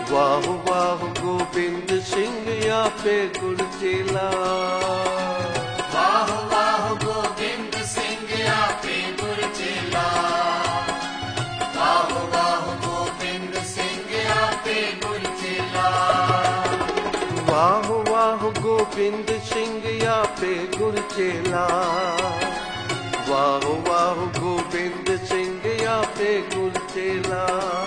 वाह वाह गोविंद सिंह आपे गुरचेला। वाह वाह गोविंद सिंह आपे गुरचेला। वाह वाह गोविंद सिंह आपे गुरचेला। वाह वाह गोविंद सिंह आपे गुरचेला। वाह वाह गोविंद सिंह आपे गुरचेला।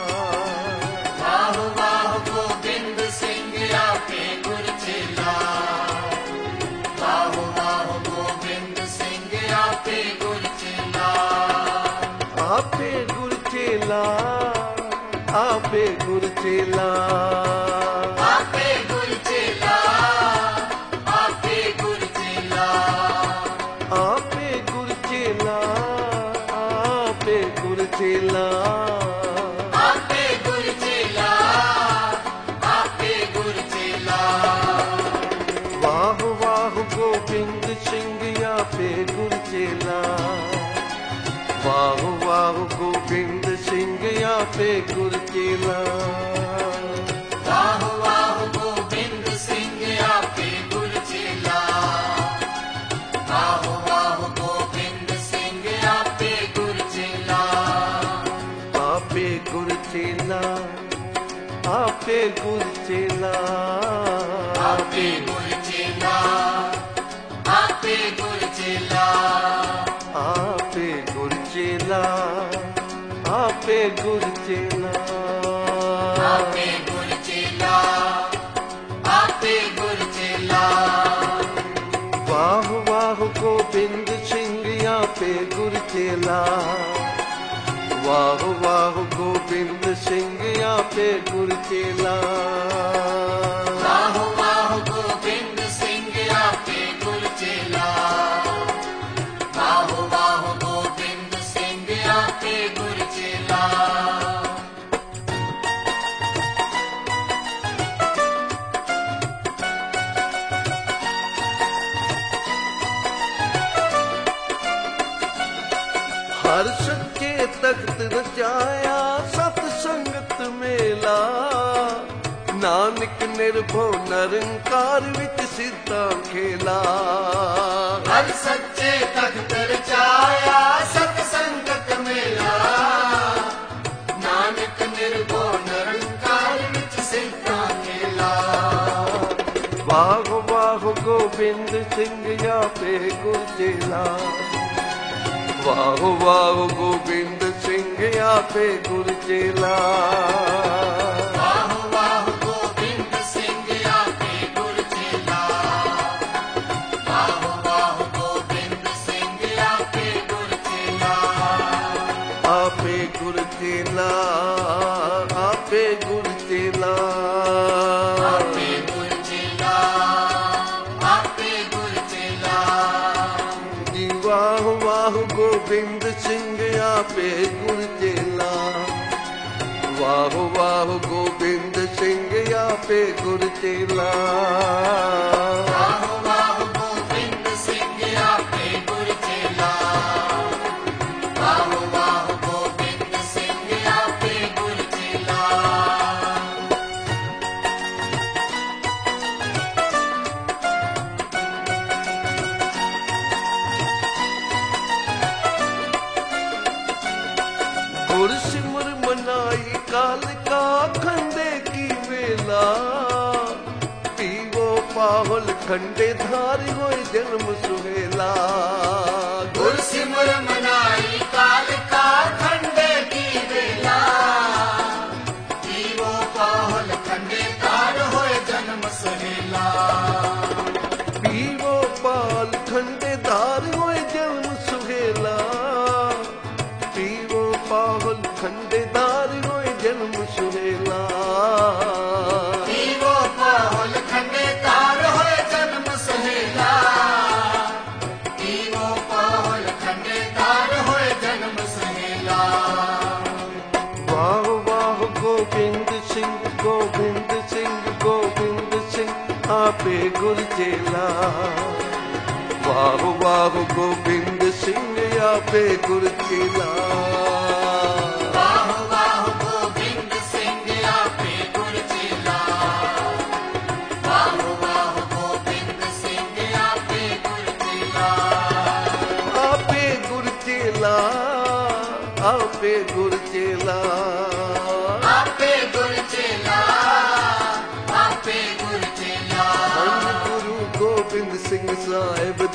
वाह वाह गोविंद सिंह आपे गुरचेला। वाह वाह गोविंद सिंह आपे गुरचेला। आपे गुरचेला, आपे गुरचेला, आपे गुरचेला। आपे गुरचेला। आपे गुरचेला, आपे गुरचेला। आपे गुरचेला। आपे गुरचेला। वाह वाह गोविंद सिंह आपे गुरचेला। वाह वाह गोविंद सिंह आपे गुरचेला। वाह वाह गोविंद सिंह आपे गुरचेला। वाह वाह गोविंद सिंह आपे गुरचेला। आपे गुरचेला, आपे गुरचेला, आपे गुरचेला। आपे गुरचेला। आपे गुरचेला, आपे गुरचेला। आपे गुरचेला। आपे गुरचेला। वाह वाह गोविंद सिंह आपे गुरचेला। वाह वाह गोविंद सिंह आपे गुरचेला। वाह वाह गोविंद सिंह आपे गुरचेला। वाह वाह गोविंद सिंह आपे गुरचेला। हर सच्चे तख्त रचाया सत संगत मेला। नानक निर्भो निरंकार विच सिद्धा खेला। हर सच्चे तख्त रचाया सत संगत मेला। नानक निर्भो निरंकार विच सिद्धा खेला। वाह वाह गोविंद सिंह आपे गुरचेला। वाह वाह गोविंद सिंह आपे गुरचेला। वाह वाह गोविंद सिंह आपे गुरचेला। वाह वाह गोविंद सिंह आपे गुरचेला। आपे गुरचेला, आपे गुरचेला। आपे गुरचेला। आपे गुरचेला। जी वाह वाह गोविंद सिंह आपे गुरचेला। वाह वाह गोविंद सिंह आपे गुरचेला। वाह वाह गोविंद सिंह आपे गुरचेला। वाह वाह गोविंद सिंह आपे गुरचेला। गुर सिमर मनाई काल का खंडे की वेला। पीवो पाहुल खंडे धारी होए जन्म सुहेला। गुर सिमर मनाई काल का खंडे की वेला। जीवो पाहुल खंडे तार होए जन्म सहेला। पीवो पाल खंडे धार होए जन्म सुहेला। पीवो पाहुल खंडे धार होए जन्म सुहेला। जीवो पाहुल खंडे तार होए जन्म सहेला। जीवो पाहुल खंडे तार होए जन्म सहेला। वाह वाह गोविंद सिंह, गोविंद सिंह, गोविंद सिंह आपे गुरचेला। वाह वाह गोविंद सिंह आपे गुरचेला। वाह वाह गोविंद सिंह आपे गुरचेला।